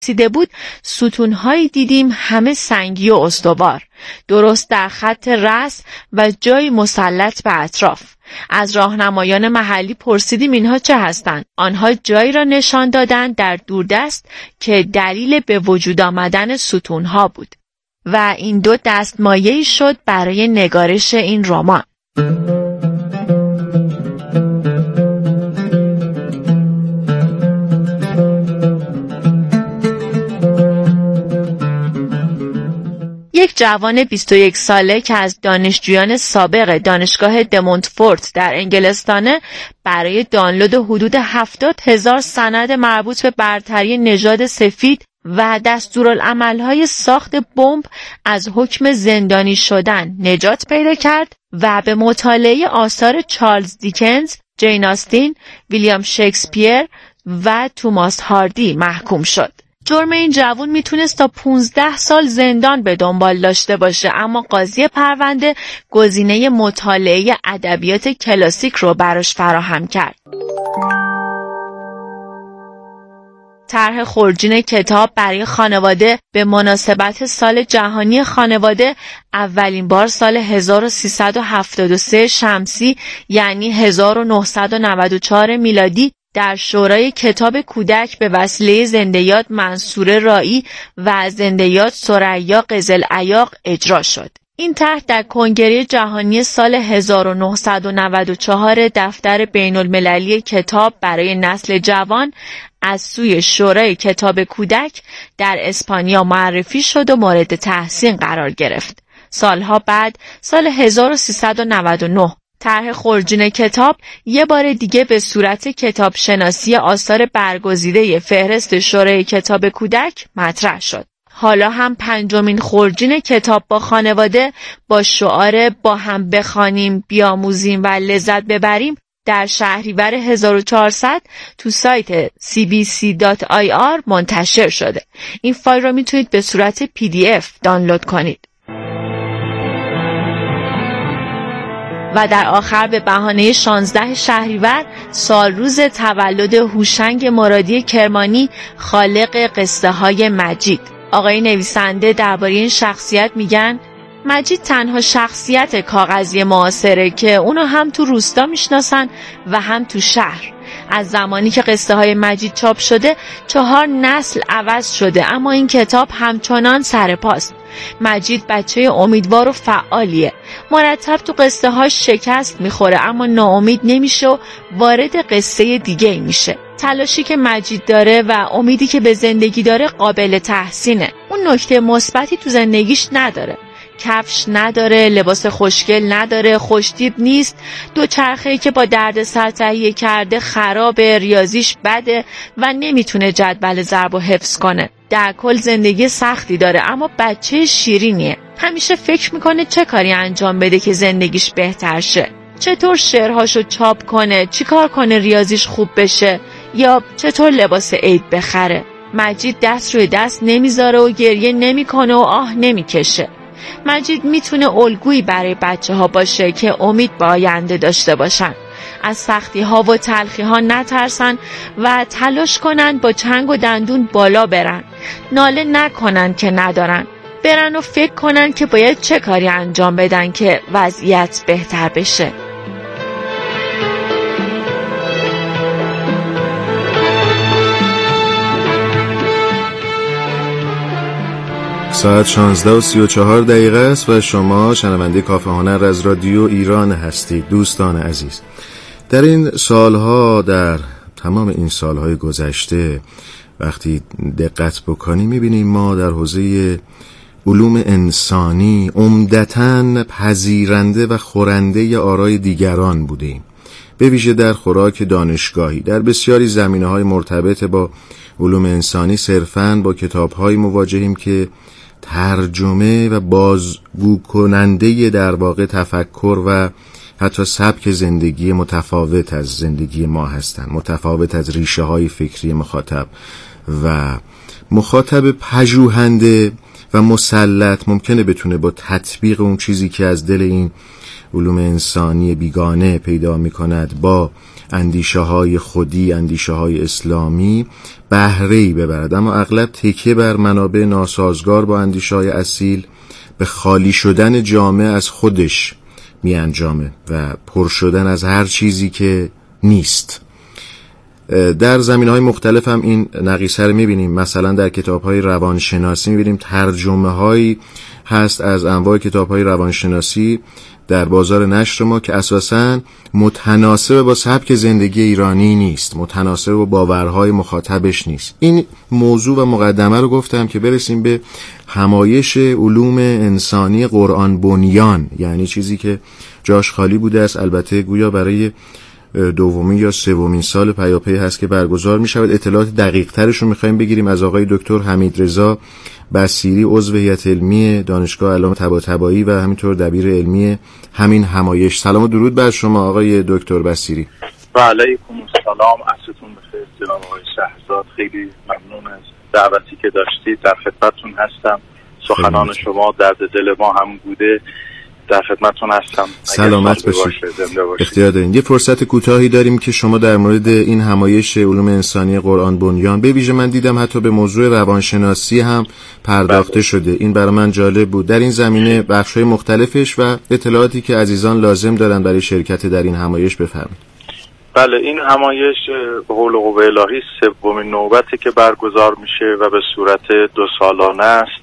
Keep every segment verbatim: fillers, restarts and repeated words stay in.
رسیده بود ستونهایی دیدیم همه سنگی و استوار، درست در خط رأس و جایی مسلط به اطراف. از راهنمایان محلی پرسیدیم اینها چه هستند. آنها جایی را نشان دادند در دوردست که دلیل به وجود آمدن ستونها بود و این دو دستمایه‌ای شد برای نگارش این رمان. یک جوان بیست و یک ساله که از دانشجویان سابق دانشگاه دمونتفورت در انگلستانه برای دانلود حدود هفتاد هزار سند مربوط به برتری نژاد سفید و دستورالعمل‌های ساخت بمب از حکم زندانی شدن نجات پیدا کرد و به مطالعه آثار چارلز دیکنز، جین آستین، ویلیام شکسپیر و توماس هاردی محکوم شد. جرم این جوان میتونست تا پونزده سال زندان به دنبال داشته باشه، اما قاضی پرونده گزینه مطالعه ادبیات کلاسیک رو براش فراهم کرد. طرح خورجین کتاب برای خانواده به مناسبت سال جهانی خانواده اولین بار سال هزار و سیصد و هفتاد و سه شمسی یعنی هزار و نهصد و نود و چهار میلادی در شورای کتاب کودک به وسیله زنده‌یاد منصور رایی و زنده‌یاد ثریا قزلعیاق اجرا شد. این طرح در کنگره جهانی سال هزار و نهصد و نود و چهار دفتر بین المللی کتاب برای نسل جوان از سوی شورای کتاب کودک در اسپانیا معرفی شد و مورد تحسین قرار گرفت. سالها بعد سال هزار و سیصد و نود و نه طرح خورجین کتاب یه بار دیگه به صورت کتاب شناسی آثار برگزیده فهرست شورای کتاب کودک مطرح شد. حالا هم پنجمین خورجین کتاب با خانواده با شعار با هم بخوانیم، بیاموزیم و لذت ببریم در شهریور هزار و چهارصد تو سایت سی بی سی دات آی آر منتشر شده. این فایل رو میتونید به صورت پی دی اف دانلود کنید. و در آخر به بهانه شانزده شهریور سال روز تولد هوشنگ مرادی کرمانی خالق قصه های مجید. آقای نویسنده درباره این شخصیت میگن مجید تنها شخصیت کاغذی معاصره که اونو هم تو روستا میشناسن و هم تو شهر. از زمانی که قصه های مجید چاپ شده چهار نسل عوض شده، اما این کتاب همچنان سرپاست. مجید بچه امیدوار و فعالیه، مرتب تو قصه هاش شکست میخوره اما ناامید نمیشه و وارد قصه دیگه میشه. تلاشی که مجید داره و امیدی که به زندگی داره قابل تحسینه. اون نکته مثبتی تو زندگیش نداره، کفش نداره، لباس خوشگل نداره، خوشتیپ نیست، دو چرخه‌ای که با درد سر تهیه کرده خرابه، ریاضیش بده و نمیتونه جدول ضرب و حفظ کنه. در کل زندگی سختی داره اما بچه شیرینیه. همیشه فکر میکنه چه کاری انجام بده که زندگیش بهتر شه، چطور شعرهاشو چاپ کنه، چی کار کنه ریاضیش خوب بشه یا چطور لباس عید بخره. مجید دست روی دست نمیذاره و گریه نمیکنه و آه نمیکشه. مجید میتونه الگویی برای بچه ها باشه که امید به آینده داشته باشن، از سختی ها و تلخی ها نترسن و تلاش کنن با چنگ و دندون بالا برن، ناله نکنن که ندارن، برن و فکر کنن که باید چه کاری انجام بدن که وضعیت بهتر بشه. ساعت شانزده و سی و چهار دقیقه است و شما شنونده کافه هنر از رادیو ایران هستید. دوستان عزیز، در این سالها، در تمام این سالهای گذشته وقتی دقت بکنیم میبینیم ما در حوزه علوم انسانی عمدتاً پذیرنده و خورنده آرای دیگران بودیم، به ویژه در خوراک دانشگاهی. در بسیاری زمینه‌های مرتبط با علوم انسانی صرفاً با کتاب‌های مواجهیم که ترجمه و بازگو کننده در واقع تفکر و حتی سبک زندگی متفاوت از زندگی ما هستند، متفاوت از ریشه های فکری مخاطب و مخاطب پژوهنده و مسلط ممکنه بتونه با تطبیق اون چیزی که از دل این علوم انسانی بیگانه پیدا می کند با اندیشه های خودی، اندیشه های اسلامی بهره‌ای ببرد، اما اغلب تکیه بر منابع ناسازگار با اندیشه های اصیل به خالی شدن جامعه از خودش می انجامه و پر شدن از هر چیزی که نیست. در زمینه‌های مختلف هم این نقیصه رو می‌بینیم. مثلا در کتاب‌های روانشناسی می‌بینیم ترجمه‌هایی هست از انواع کتاب‌های روانشناسی در بازار نشر ما که اساساً متناسب با سبک زندگی ایرانی نیست، متناسب با باورهای مخاطبش نیست. این موضوع و مقدمه رو گفتم که برسیم به همایش علوم انسانی قرآن بنیان، یعنی چیزی که جاش خالی بوده است، البته گویا برای دومین یا سومین سال پیاپی هست که برگزار می شود. اطلاعات دقیق ترش رو می‌خوایم بگیریم از آقای دکتر حمیدرضا بصیری، عضو هیئت علمی دانشگاه علامه طباطبایی و همینطور دبیر علمی همین همایش. سلام و درود بر شما آقای دکتر بصیری. و علیکم السلام، عصرتون بخیر جناب آقای شهرزاد. خیلی ممنون از دعوتی که داشتید، در خدمتتون هستم. سخنان شما درد دل ما هم بوده، در خدمتتون هستم. سلامت باشید. اختیار دارین. یه فرصت کوتاهی داریم که شما در مورد این همایش علوم انسانی قرآن بنیان، به ویژه من دیدم حتی به موضوع روانشناسی هم پرداخته بله. شده. این برای من جالب بود. در این زمینه بخش‌های مختلفش و اطلاعاتی که عزیزان لازم دارن برای شرکت در این همایش بفرمایید. بله، این همایش به قول و قوه الهی سومین نوبتی که برگزار میشه و به صورت دو سالانه است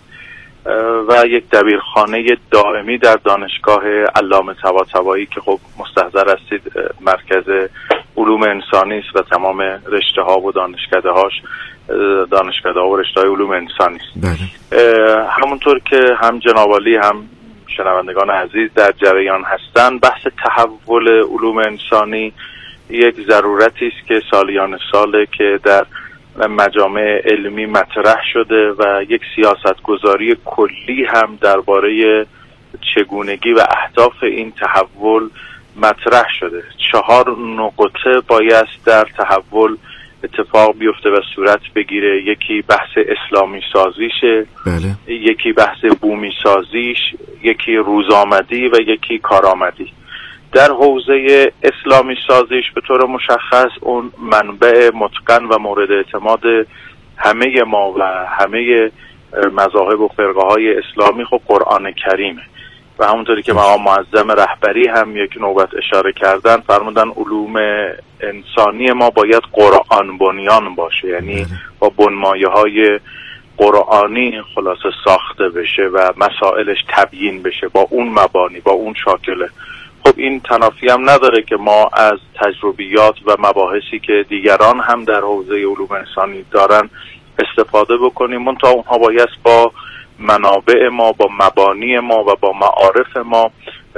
و یک دبیرخانه دائمی در دانشگاه علامه طباطبایی که خب مستحضر هستید مرکز علوم انسانی است و تمام رشته ها و دانشکده هاش دانشکده ها و رشته های علوم انسانی است. همونطور که هم جناب عالی هم شنوندگان عزیز در جریان هستند، بحث تحول علوم انسانی یک ضرورتی است که سالیان ساله که در مجامع علمی مطرح شده و یک سیاستگذاری کلی هم درباره چگونگی و اهداف این تحول مطرح شده. چهار نقطه باید در تحول اتفاق بیفته و صورت بگیره. یکی بحث اسلامی سازیشه، بله. یکی بحث بومی سازیش، یکی روزآمدی و یکی کارآمدی. در حوزه اسلامی سازیش به طور مشخص اون منبع متقن و مورد اعتماد همه ما و همه مذاهب و فرقه های اسلامی خب قرآن کریمه و همونطوری که مقام معظم رهبری هم یک نوبت اشاره kardن، فرمودن علوم انسانی ما باید قرآن بنیان باشه، یعنی با بنمایه های قرآنی خلاصه ساخته بشه و مسائلش تبیین بشه با اون مبانی، با اون شاکله. خب این تنافی هم نداره که ما از تجربیات و مباحثی که دیگران هم در حوزه علوم انسانی دارن استفاده بکنیم، منتها اونها باید با منابع ما، با مبانی ما و با معارف ما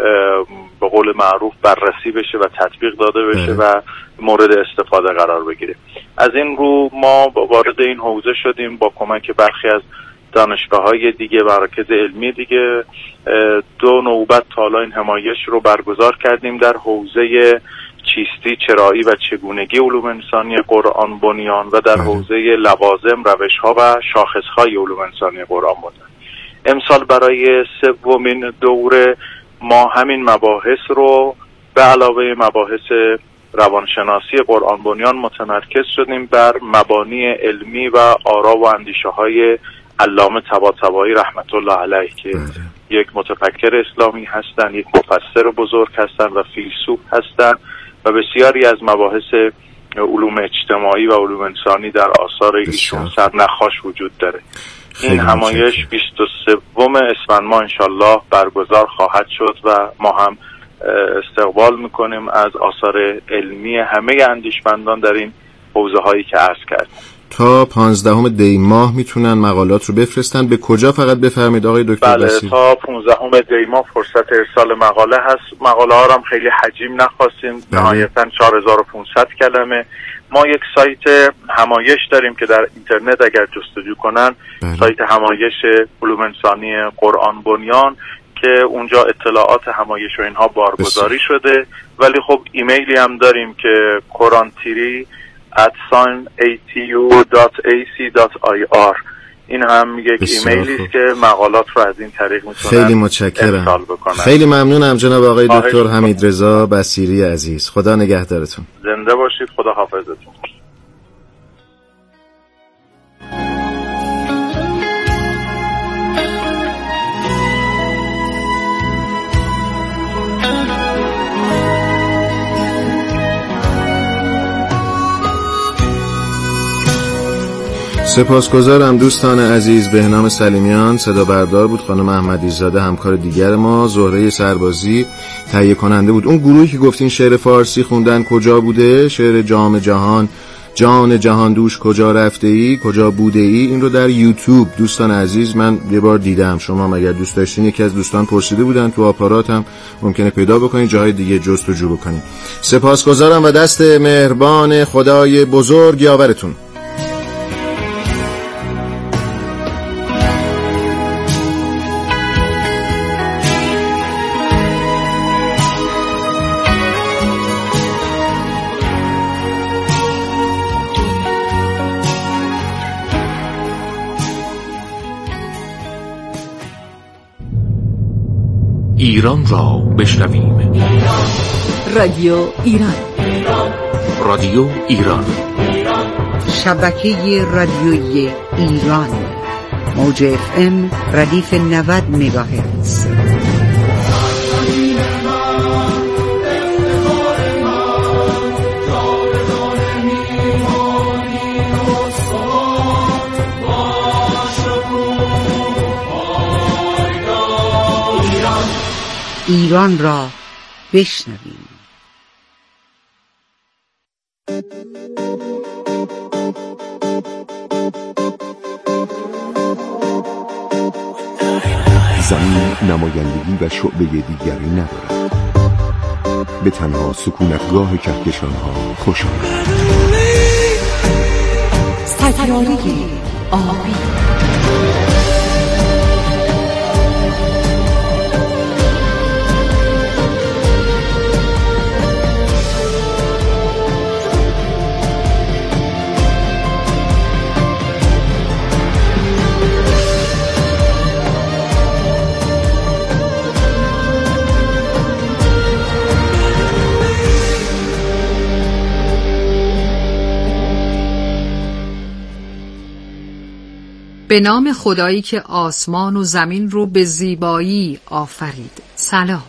به قول معروف بررسی بشه و تطبیق داده بشه و مورد استفاده قرار بگیره. از این رو ما وارد این حوزه شدیم با کمک برخی از دانشگاه‌های دیگه، مراکز علمی دیگه. دو نوبت تا حالا این همایش رو برگزار کردیم در حوزه چیستی، چرایی و چگونگی علوم انسانی قرآن بنیان و در حوزه لوازم، روش‌ها و شاخص‌های علوم انسانی قرآن بنیان. امسال برای سومین دوره ما همین مباحث رو به علاوه مباحث روانشناسی قرآن بنیان متمرکز شدیم بر مبانی علمی و آرا و اندیشه‌های علامه طباطبایی رحمت الله علیه که بله. یک متفکر اسلامی هستند، یک مفسر بزرگ هستند و فیلسوف هستند و بسیاری از مباحث علوم اجتماعی و علوم انسانی در آثار ایشون سرنخاش وجود داره. این همایش بیست و سوم اسفند ماه انشالله برگزار خواهد شد و ما هم استقبال میکنیم از آثار علمی همه اندیشمندان در این حوزه هایی که عرض کردیم. تا پانزدهم دی ماه میتونن مقالات رو بفرستن. به کجا فقط بفرمایید آقای دکتر بصیری؟ بله، تا پانزدهم دی ماه فرصت ارسال مقاله هست. مقاله ها هم خیلی حجیم نخواستیم، نهایتاً چهار هزار و پانصد کلمه. ما یک سایت همایش داریم که در اینترنت اگر جستجو کنن بله. سایت همایش علوم انسانی قرآن بنیان که اونجا اطلاعات همایش و اینها بارگذاری بسید. شده، ولی خب ایمیلی هم داریم که قرآن تیری ات ای تی یو دات ای سی دات آی آر. این هم یک ایمیلی است که مقالات رو از این طریق میتونن خیلی متشکرم. ارسال بکنن. خیلی ممنونم جناب آقای دکتر حمیدرضا بصیری عزیز. خدا نگهدارتون. زنده باشید. خدا حافظتون. سپاسگزارم دوستان عزیز. بهنام سلیمیان صدا بردار بود، خانم احمدی زاده همکار دیگر ما، زهره سربازی تهیه کننده بود. اون گروهی که گفتین شعر فارسی خوندن کجا بوده؟ شعر جام جهان، جان جهان دوش کجا رفته ای، کجا بوده ای، این رو در یوتیوب دوستان عزیز من یه بار دیدم. شما اگر دوست داشتین، یکی از دوستان پرسیده بودن تو آپارات هم ممکنه پیدا بکنید، جاهای دیگه جستجو بکنید. سپاسگزارم و دست مهربان خدای بزرگ یاورتون. ایران را بشنویم. رادیو ایران. رادیو ایران. شبکه رادیویی ایران. موج اف ام ردیف نود مگاهرتز. ایران را بشنویم. زمین نمایندگی و شعبه دیگری ندارد. به تنها سکونتگاه کهکشان‌ها خوش آمد. ستاره آبی. به نام خدایی که آسمان و زمین رو به زیبایی آفرید. سلام.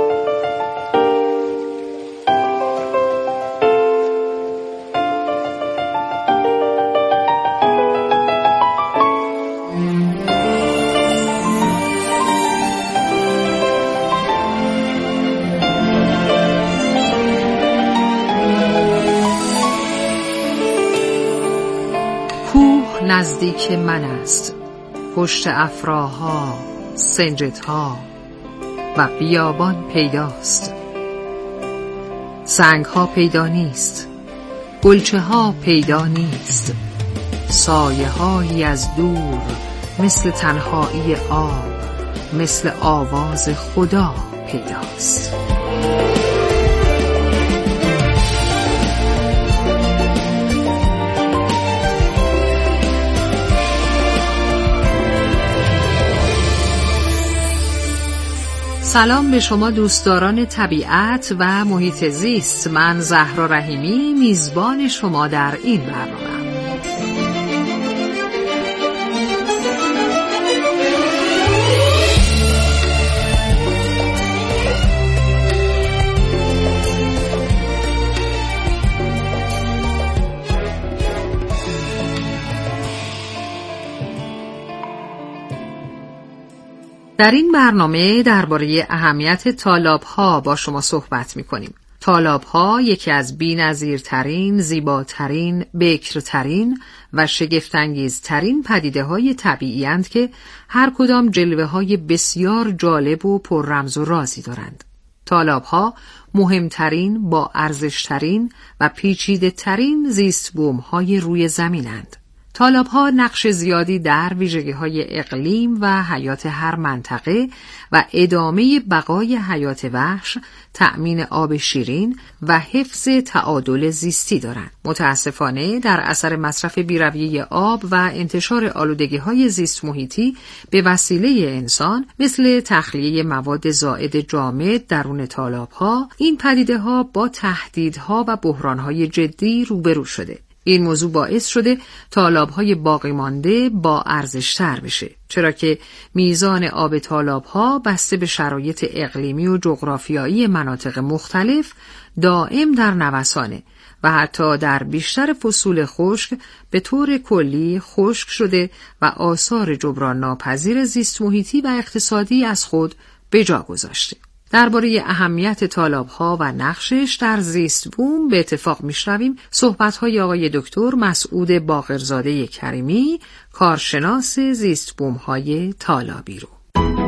نزدیک من است، پشت افراها، سنجدها و بیابان پیداست. سنگ ها پیدا نیست، گلچه ها پیدا نیست، سایه هایی از دور مثل تنهایی آب، مثل آواز خدا پیداست. سلام به شما دوستداران طبیعت و محیط زیست. من زهرا رحیمی میزبان شما در این برنامه. در این برنامه درباره اهمیت تالاب‌ها با شما صحبت می‌کنیم. تالاب‌ها یکی از بی‌نظیرترین، زیباترین، بکرترین و شگفت‌انگیزترین پدیده‌های طبیعی‌اند که هر کدام جلوه‌های بسیار جالب و پر رمز و رازی دارند. تالاب‌ها مهمترین، با ارزشترین و پیچیده‌ترین زیست بوم‌های روی زمینند. تالاب‌ها نقش زیادی در ویژگی‌های اقلیم و حیات هر منطقه و ادامه بقای حیات وحش، تأمین آب شیرین و حفظ تعادل زیستی دارند. متاسفانه در اثر مصرف بی‌رویه آب و انتشار آلودگی‌های زیست محیطی به وسیله انسان مثل تخلیه مواد زائد جامد درون تالاب‌ها، این پدیده‌ها با تهدیدها و بحران‌های جدی روبرو شده. این موضوع باعث شده تالاب‌های باقی مانده با ارزش‌تر بشه، چرا که میزان آب تالاب‌ها بسته به شرایط اقلیمی و جغرافیایی مناطق مختلف دائم در نوسانه و حتی در بیشتر فصول خشک به طور کلی خشک شده و آثار جبران ناپذیر زیست محیطی و اقتصادی از خود به جا گذاشته. درباره اهمیت تالاب‌ها و نقشش در زیست بوم به اتفاق میشنویم صحبت‌های آقای دکتر مسعود باقرزاده کریمی، کارشناس زیست بوم‌های تالابی رو.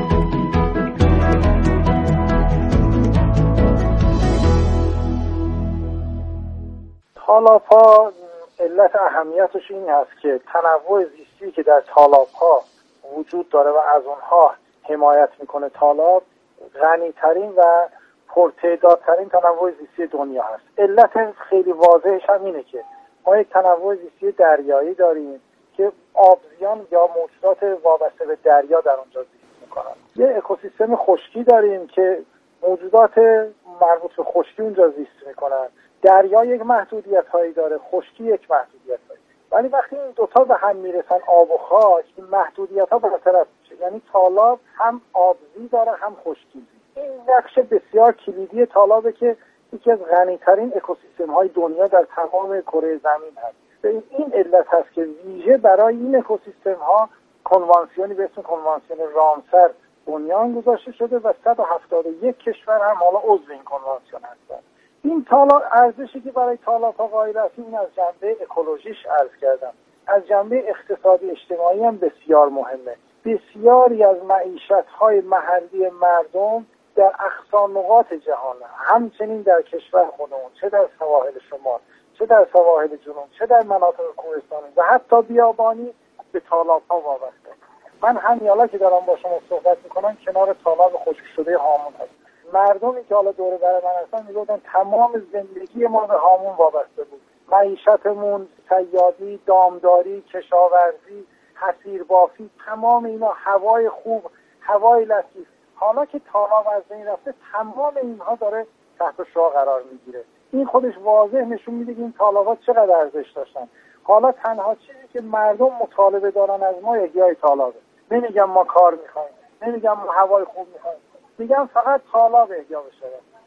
تالاب‌ها علت اهمیتش این هست که تنوع زیستی که در تالاب‌ها وجود داره و از اونها حمایت میکنه تالاب غنی‌ترین و پرتعدادترین تنوع زیستی دنیا هست. علت خیلی واضحش هم اینه که ما یک تنوع زیستی دریایی داریم که آبزیان یا موجودات وابسته به دریا در اونجا زیست میکنن. یه اکوسیستم خشکی داریم که موجودات مربوط به خشکی اونجا زیست میکنن. دریا یک محدودیت هایی داره، خشکی یک محدودیت هایی. ولی وقتی این دوتا به هم میرسن، آب و خاک، این محدودیت ها برطرف میشه. یعنی تالاب هم آبزی داره هم خشکی. این نقش بسیار کلیدی تالابه که یکی از غنی‌ترین اکوسیستم های دنیا در تمام کره زمین هست. به این علت هست که ویژه برای این اکوسیستم ها کنوانسیونی به اسم کنوانسیون رامسر بنیان گذاشته شده و صد و هفتاد و یک کشور هم حالا عضو این کنوانسیون هستند. این تالاب ارزشی که برای تالاب‌ها قائل هستیم این از جنبه اکولوژیش عرض کردم. از جنبه اقتصادی اجتماعی هم بسیار مهمه. بسیاری از معیشت‌های محلی مردم در اقصا نقاط جهان، همچنین در کشور خودمون، چه در سواحل شمال، چه در سواحل جنوب، چه در مناطق کوهستانی و حتی بیابانی، به تالاب‌ها وابسته. من همین حالا که دارم با شما صحبت می‌کنم کنار تالاب خشک شده هامون هستم. مردمی که حالا دور بر من هستن میگفتن تمام زندگی ما به هامون وابسته بود. معیشتمون، صیادی، دامداری، کشاورزی، حصیربافی، تمام اینا، هوای خوب، هوای لطیف. حالا که تالاب از بین رفته تمام اینها داره تحت شعاع قرار میگیره. این خودش واضح نشون میده که این تالاب‌ها چقدر ارزش داشتن. حالا تنها چیزی که مردم مطالبه دارن از ما احیای تالابه. نمیگم ما کار میخوایم، نمیگم ما هوای خوب میخوایم، میگم فقط تالاب احیا بشه.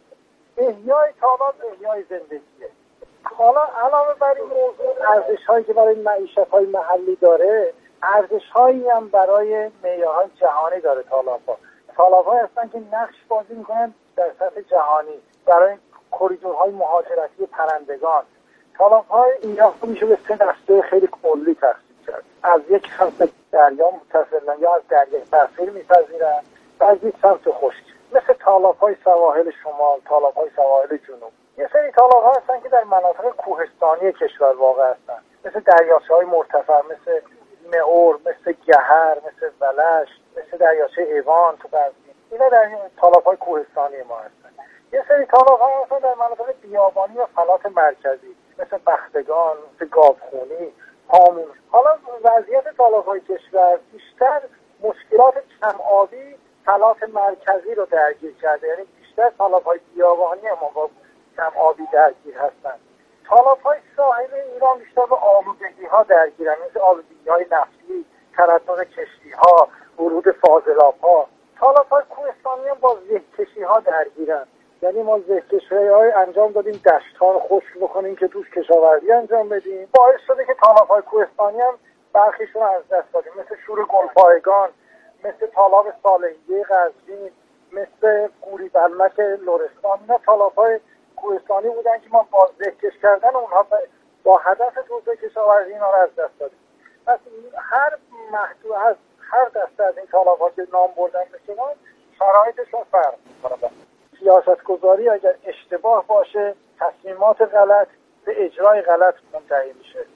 احیای تالاب احیای زندگیه. حالا علاوه بر این موضوع ارزش‌هایی که برای معیشت‌های محلی داره، ارزش‌هایی هم برای معیارهای جهانی داره تالاب‌ها. تالاب‌ها هستن که نقش بازی میکنن در سطح جهانی برای کریدورهای مهاجرتی پرندگان. تالاب‌های اینا میشه به سه دسته خیلی کلی تقسیم کرد. از یک سمت دریا متصلن یا از دریا تاثیر میپذیرن و از یک سمت خشک، مثل تالاب‌های سواحل شمال، تالاب‌های سواحل جنوب. یه سری تالاب‌ها هستن که در مناطق کوهستانی کشور واقع هستن، مثل دریاچه‌های مرتفع، مثل مئور، مثل گهر، مثل ولش، مثل دریاچه ایوان تو قزوین. اینا در تالاب‌های کوهستانی ما هستن. یه سری تالاب‌ها هستن در مناطق بیابانی و فلات مرکزی، مثل بختگان، مثل گاوخونی، هامون. حالا وضعیت تالاب‌های کشور بیشتر مشکلات کم آبی فلات مرکزی رو درگیر کرده، یعنی بیشتر تالاب‌های بیابانی ما با کم آبی درگیر هستن. تالاب‌های ساحلی ایران بیشتر به آلودگی‌ها درگیرن، مثل آلودگی‌های نفتی، تردد کشتی‌ها، ورود فاضلاب‌ها. تالاب‌های کوهستانی هم با زهکشی‌ها درگیرن، یعنی ما زهکشی‌های انجام دادیم دشت‌ها رو خشک بکنیم که توش کشاورزی انجام بدیم، باعث شده که تالاب‌های کوهستانی هم برخیشون از دست دادیم، مثل شور گلپایگان، مثل تالاب صالحیه قزوین، مثل قوری بلمک لرستان. اینا تالاب‌های کوهستانی بودن که ما با زهکش کردن اونها با هدف توسعه کشاورزی اینا رو از دست دادیم. پس هر محدود از هر دسته از این تالاب‌ها که نام بردن بشه شرایطشون فرق می‌کنه. سیاست‌گذاری اگر اشتباه باشه، تصمیمات غلط به اجرای غلط منتهی میشه.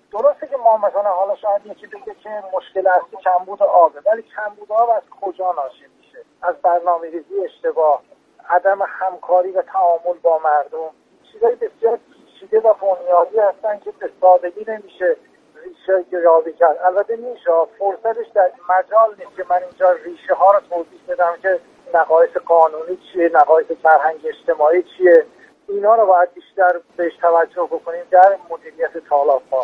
درسته که ما مثلا حالا شاید یکی بگه که مشکل اصلی کمبود آبه، ولی کمبود آب از کجا ناشی میشه؟ از برنامه‌ریزی اشتباه، عدم همکاری و تعامل با مردم، چیزای بسیار پیچیده و بنیادی هستن که به سادگی نمیشه ریشه یابی کرد. البته میشه، فرصتش در مجال نیست که من اینجا ریشه ها رو توضیح بدم که نقایص قانونی چیه، نقایص فرهنگ اجتماعی چیه. اینا رو باید بیشتر بهش توجه بکنیم در مدیریت تالاب‌ها.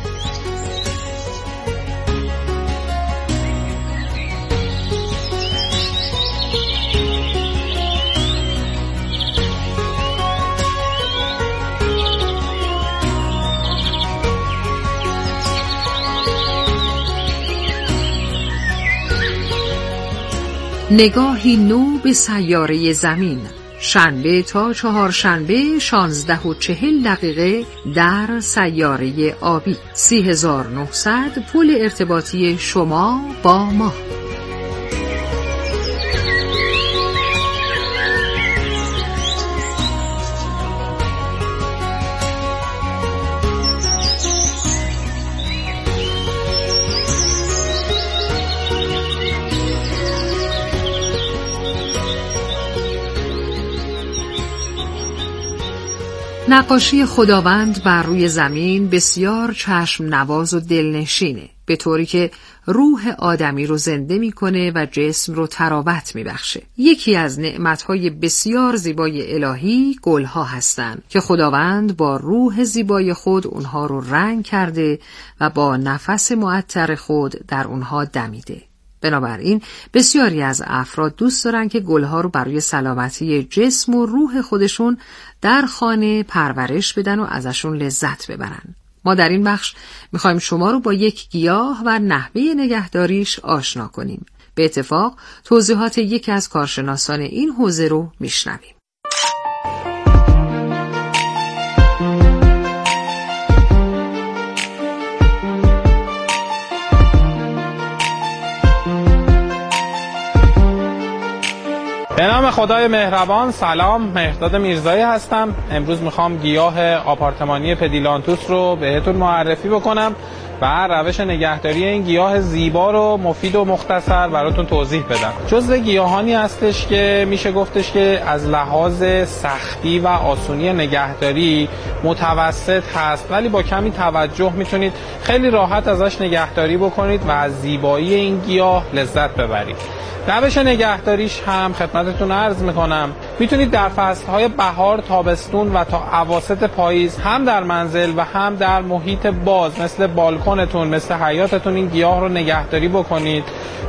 نگاهی نو به سیاره زمین، شنبه تا چهارشنبه شانزده و چهل دقیقه در سیاره آبی. سی هزار و نهصد پل ارتباطی شما با ما. نقاشی خداوند بر روی زمین بسیار چشم نواز و دلنشینه، به طوری که روح آدمی رو زنده میکنه و جسم رو تراوت میبخشه. یکی از نعمتهای بسیار زیبای الهی گلها هستند که خداوند با روح زیبای خود اونها رو رنگ کرده و با نفس معطر خود در اونها دمیده. بنابراین بسیاری از افراد دوست دارن که گلها رو برای سلامتی جسم و روح خودشون در خانه پرورش بدن و ازشون لذت ببرن. ما در این بخش میخوایم شما رو با یک گیاه و نحوه نگهداریش آشنا کنیم. به اتفاق توضیحات یکی از کارشناسان این حوزه رو میشنویم. به نام خدای مهربان. سلام، مهرداد میرزایی هستم. امروز میخوام گیاه آپارتمانی پدیلانتوس رو بهتون معرفی بکنم و روش نگهداری این گیاه زیبا رو مفید و مختصر براتون توضیح بدم. جزو گیاهانی هستش که میشه گفتش که از لحاظ سختی و آسونی نگهداری متوسط هست، ولی با کمی توجه میتونید خیلی راحت ازش نگهداری بکنید و از زیبایی این گیاه لذت ببرید. روش نگهداریش هم خدمتتون عرض میکنم. میتونید در فصلهای بهار، تابستون و تا اواسط پاییز هم در منزل و هم در محیط باز مثل بالکنتون، مثل حیاطتون این گیاه رو نگهداری بکنید،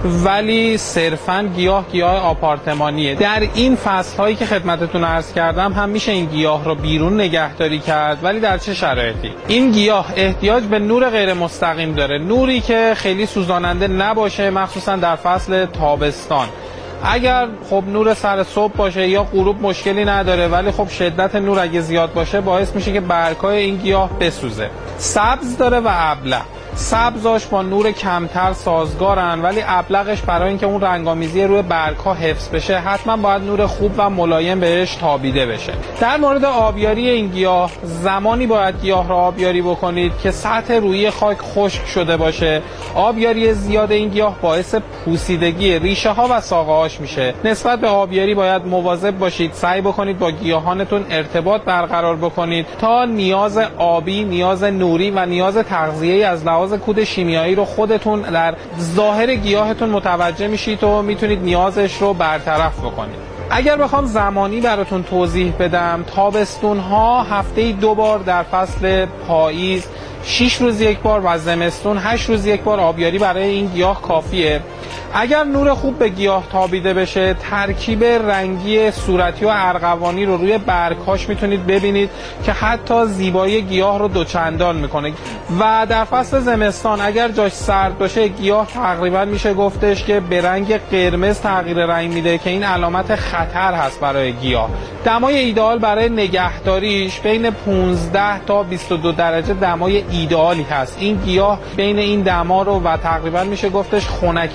ولی صرفاً گیاه گیاه آپارتمانیه. در این فصلهایی که خدمتتون عرض کردم هم میشه این گیاه رو بیرون نگهداری کرد، ولی در چه شرایطی؟ این گیاه احتیاج به نور غیر مستقیم داره، نوری که خیلی سوزاننده نباشه، مخصوصاً در فصل تابستان. اگر خب نور سر صبح باشه یا غروب مشکلی نداره، ولی خب شدت نور اگه زیاد باشه باعث میشه که برگ‌های این گیاه بسوزه. سبز داره و ابلق. سبزاش با نور کمتر سازگارن، ولی ابلقش برای اینکه اون رنگامیزی روی برگ‌ها حفظ بشه حتما باید نور خوب و ملایم بهش تابیده بشه. در مورد آبیاری این گیاه، زمانی باید گیاه را آبیاری بکنید که سطح رویی خاک خشک شده باشه. آبیاری زیاد این گیاه باعث پوسیدگی ریشه ها و ساقه هاش میشه. نسبت به آبیاری باید مواظب باشید، سعی بکنید با گیاهانتون ارتباط برقرار بکنید تا نیاز آبی، نیاز نوری و نیاز تغذیه‌ای از لحاظ کود شیمیایی رو خودتون در ظاهر گیاهتون متوجه میشید و میتونید نیازش رو برطرف بکنید. اگر بخوام زمانی براتون توضیح بدم، تابستون ها هفته دو بار در فصل پاییز، شش روز یک بار و زمستون هشت روز یک بار آبیاری برای این گیاه کافیه. اگر نور خوب به گیاه تابیده بشه، ترکیب رنگی صورتی و ارغوانی رو روی برگ‌هاش میتونید ببینید که حتی زیبایی گیاه رو دوچندان میکنه. و در فصل زمستان اگر جاش سرد باشه، گیاه تقریبا میشه گفتش که به رنگ قرمز تغییر رنگ میده که این علامت خطر هست برای گیاه. دمای ایدئال برای نگهداریش بین پانزده تا بیست و دو درجه دمای ایدئالی هست. این گیاه بین این دما رو و تقریبا میشه گفتش خنکی رو بیشتر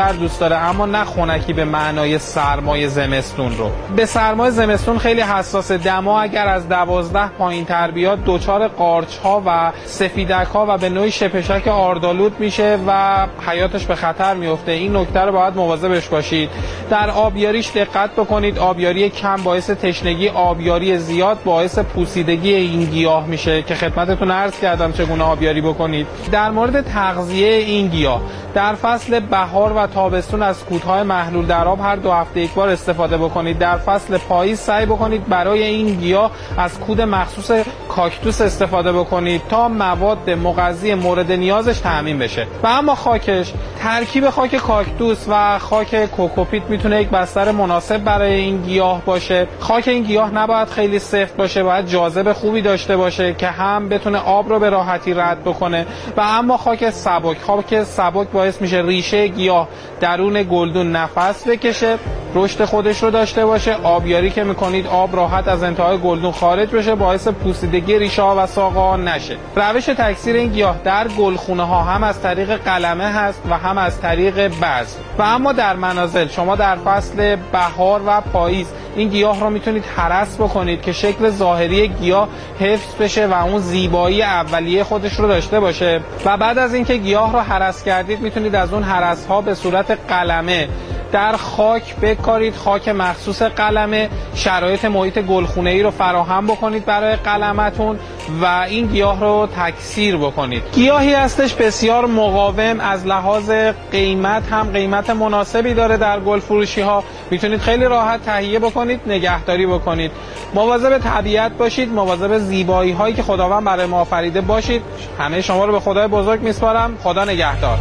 بیشتر دوست داره، اما نه خنکی به معنای سرمای زمستون رو. به سرمای زمستون خیلی حساسه. دما اگر از دوازده پایین تر بیاد دچار قارچ ها و سفیدک ها و به نوعی شپشک آردالود میشه و حیاتش به خطر میفته. این نکته رو باید مواظبش باشید. در آبیاریش دقت بکنید. آبیاری کم باعث تشنگی، آبیاری زیاد باعث پوسیدگی این گیاه میشه که خدمتتون عرض کردم چگونه آبیاری بکنید. در مورد تغذیه این گیاه، در فصل بهار و تابستون از کودهای محلول در آب هر دو هفته یک بار استفاده بکنید. در فصل پاییز سعی بکنید برای این گیاه از کود مخصوص کاکتوس استفاده بکنید تا مواد مغذی مورد نیازش تامین بشه. و اما خاکش، ترکیب خاک کاکتوس و خاک کوکوپیت میتونه یک بستر مناسب برای این گیاه باشه. خاک این گیاه نباید خیلی سفت باشه، باید جاذبه خوبی داشته باشه که هم بتونه آب رو به راحتی رد بکنه و اما خاک سبک. خاک سبک باعث میشه ریشه گیاه درون گلدون نفس بکشه، رشد خودش رو داشته باشه. آبیاری که میکنید آب راحت از انتهای گلدون خارج بشه، باعث پوسیدگی ریشه ها و ساق ها نشه. روش تکثیر این گیاه در گلخونه ها هم از طریق قلمه هست و هم از طریق بذر. و اما در منازل شما در فصل بهار و پاییز این گیاه رو میتونید هرس بکنید که شکل ظاهری گیاه حفظ بشه و اون زیبایی اولیه خودش رو داشته باشه. و بعد از اینکه گیاه رو هرس کردید میتونید از اون هرس ها به صورت قلمه در خاک بکارید. خاک مخصوص قلمه، شرایط محیط گلخونه‌ای رو فراهم بکنید برای قلمتون و این گیاه رو تکثیر بکنید. گیاهی هستش بسیار مقاوم، از لحاظ قیمت هم قیمت مناسبی داره در گل فروشی ها. میتونید خیلی راحت تهیه بکنید، نگهداری بکنید. مواظب طبیعت باشید، مواظب زیبایی هایی که خداوند برای ما آفریده باشید. همه شما رو به خدای بزرگ میسپارم. خدا نگهدار.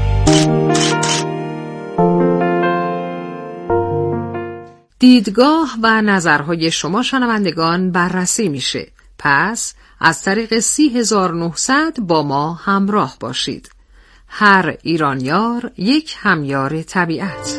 دیدگاه و نظرهای شما شنوندگان بررسی میشه. پس از طریق سی هزار و نهصد با ما همراه باشید. هر ایرانیار یک همیار طبیعت.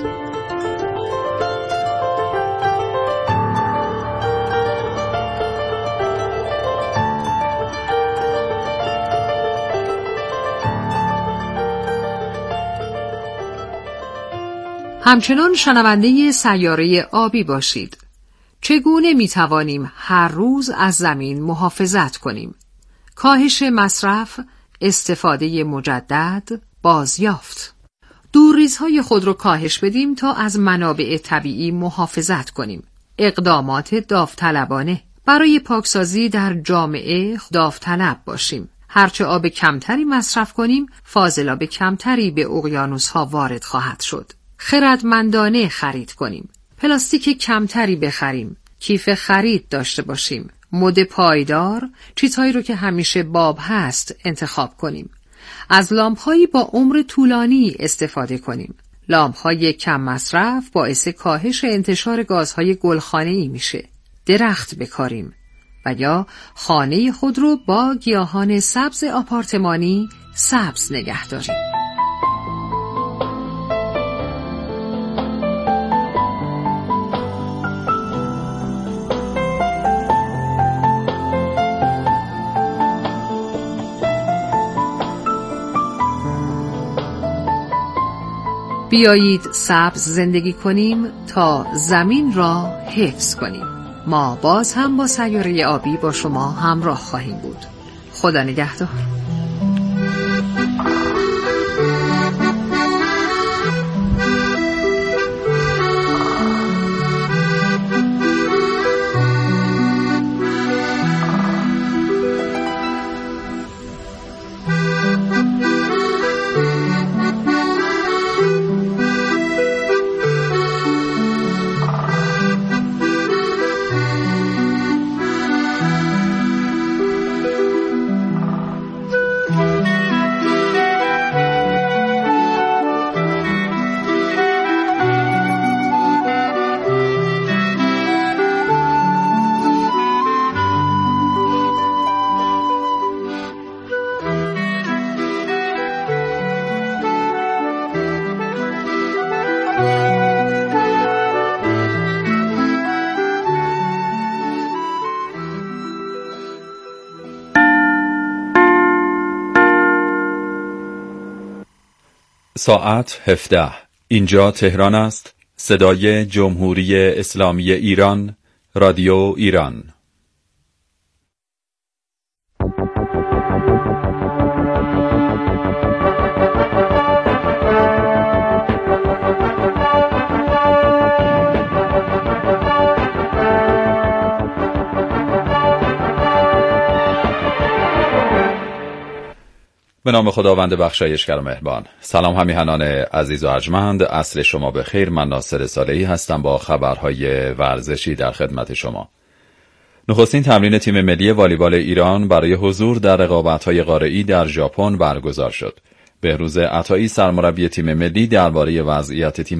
همچنان شنونده سیاره آبی باشید. چگونه می توانیم هر روز از زمین محافظت کنیم؟ کاهش مصرف، استفاده مجدد، بازیافت. دورریزهای خود را کاهش بدیم تا از منابع طبیعی محافظت کنیم. اقدامات داوطلبانه. برای پاکسازی در جامعه داوطلب باشیم. هرچه آب کمتری مصرف کنیم، فاضلاب کمتری به اقیانوس‌ها وارد خواهد شد. خردمندانه خرید کنیم. پلاستیک کمتری بخریم. کیف خرید داشته باشیم. مد پایدار، چیزهایی رو که همیشه باب هست انتخاب کنیم. از لامپ‌هایی با عمر طولانی استفاده کنیم. لامپ‌های کم مصرف باعث کاهش انتشار گازهای گلخانه‌ای میشه. درخت بکاریم و یا خانه خود رو با گیاهان سبز آپارتمانی سبز نگه داریم. بیایید سبز زندگی کنیم تا زمین را حفظ کنیم. ما باز هم با سیاره آبی با شما همراه خواهیم بود. خدا نگهدار. ساعت هفده. اینجا تهران است، صدای جمهوری اسلامی ایران، رادیو ایران. به نام خداوند بخشایشگر و مهربان. سلام همیهنان عزیز و ارجمند، عصر شما به خیر. من ناصر صالحی هستم با خبرهای ورزشی در خدمت شما. نخستین تمرین تیم ملی والیبال ایران برای حضور در رقابت‌های قاره‌ای در ژاپن برگزار شد. بهروز عطایی سرمربی تیم ملی درباره وضعیت تیم